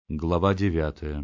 Глава 9.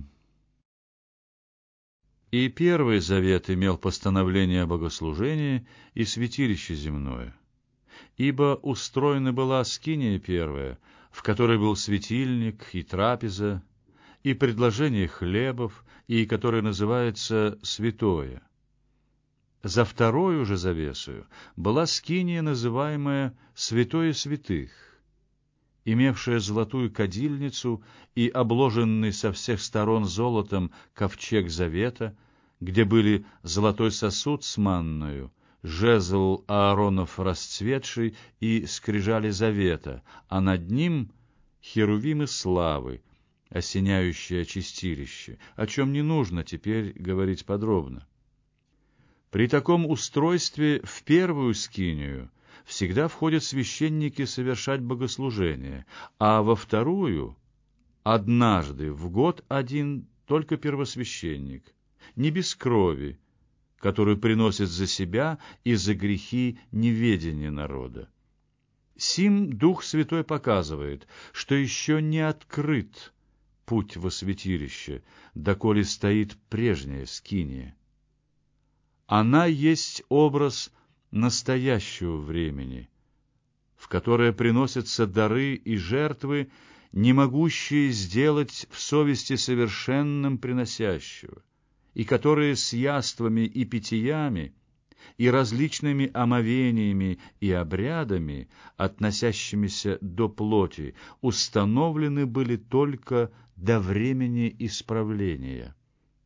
И Первый Завет имел постановление о богослужении и святилище земное. Ибо устроена была скиния первая, в которой был светильник и трапеза, и предложение хлебов, и которая называется «святое». За второю же завесою была скиния, называемая «святое святых», имевшая золотую кадильницу и обложенный со всех сторон золотом ковчег завета, где были золотой сосуд с манною, жезл Ааронов расцветший и скрижали завета, а над ним херувимы славы, осеняющие чистилище, о чем не нужно теперь говорить подробно. При таком устройстве в первую скинию всегда входят священники совершать богослужение, а во вторую однажды в год один только первосвященник, не без крови, которую приносит за себя и за грехи неведения народа. Сим Дух Святой показывает, что еще не открыт путь во святилище, доколе стоит прежняя скиния. Она есть образ настоящего времени, в которое приносятся дары и жертвы, не могущие сделать в совести совершенным приносящего, и которые с яствами и питьями, и различными омовениями и обрядами, относящимися до плоти, установлены были только до времени исправления.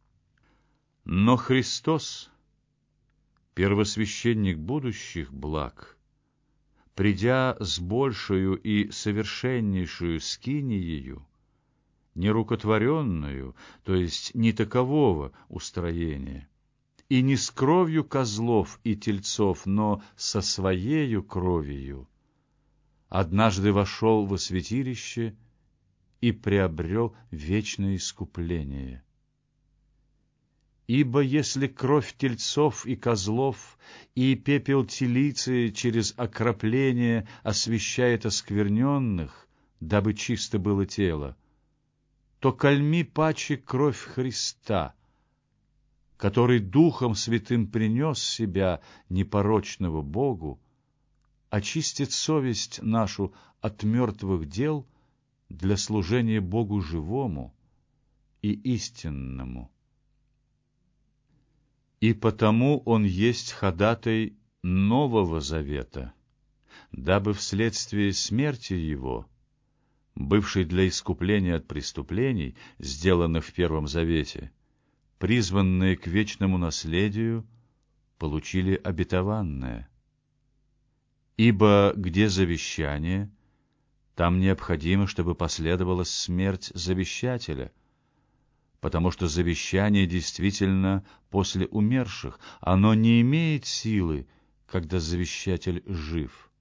Но Христос, первосвященник будущих благ, придя с большую и совершеннейшую скиниею, нерукотворенную, то есть не такового устроения, и не с кровью козлов и тельцов, но со своею кровью, однажды вошел во святилище и приобрел вечное искупление. Ибо если кровь тельцов и козлов и пепел телицы через окропление освящает оскверненных, дабы чисто было тело, то кальми паче кровь Христа, который Духом Святым принес себя непорочного Богу, очистит совесть нашу от мертвых дел для служения Богу живому и истинному. И потому Он есть ходатай Нового Завета, дабы вследствие смерти Его, бывшей для искупления от преступлений, сделанных в Первом Завете, призванные к вечному наследию, получили обетованное. Ибо где завещание, там необходимо, чтобы последовала смерть завещателя, потому что завещание действительно после умерших, оно не имеет силы, когда завещатель жив.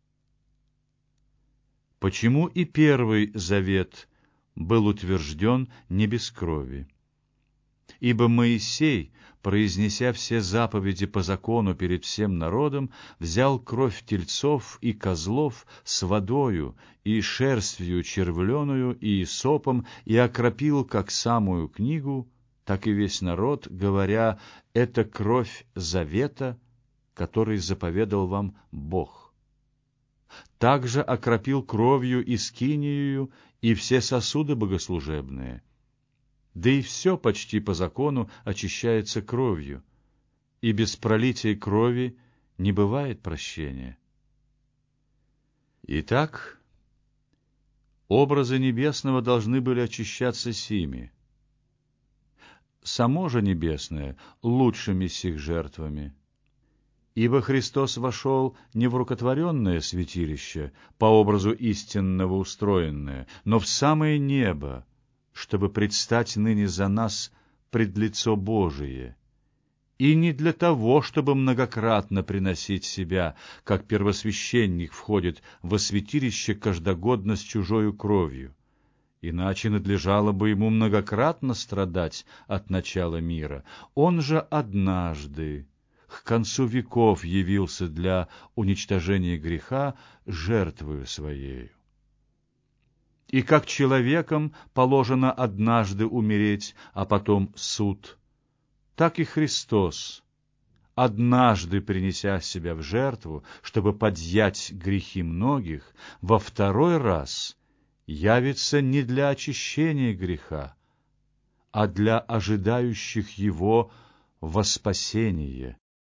Почему и Первый Завет был утвержден не без крови? Ибо Моисей, произнеся все заповеди по закону перед всем народом, взял кровь тельцов и козлов с водою и шерстью червленую и исопом и окропил как самую книгу, так и весь народ, говоря: «Это кровь завета, который заповедал вам Бог». Также окропил кровью и скинию и все сосуды богослужебные. Да и все почти по закону очищается кровью, и без пролития крови не бывает прощения. Итак, образы небесного должны были очищаться сими. Само же небесное лучшими сих жертвами. Ибо Христос вошел не в рукотворенное святилище, по образу истинного устроенное, но в самое небо, чтобы предстать ныне за нас пред лицо Божие, и не для того, чтобы многократно приносить себя, как первосвященник входит во святилище каждогодно с чужою кровью, иначе надлежало бы ему многократно страдать от начала мира. Он же однажды, к концу веков, явился для уничтожения греха жертвою своею. И как человеком положено однажды умереть, а потом суд, так и Христос, однажды принеся себя в жертву, чтобы подъять грехи многих, во второй раз явится не для очищения греха, а для ожидающих Его во спасение.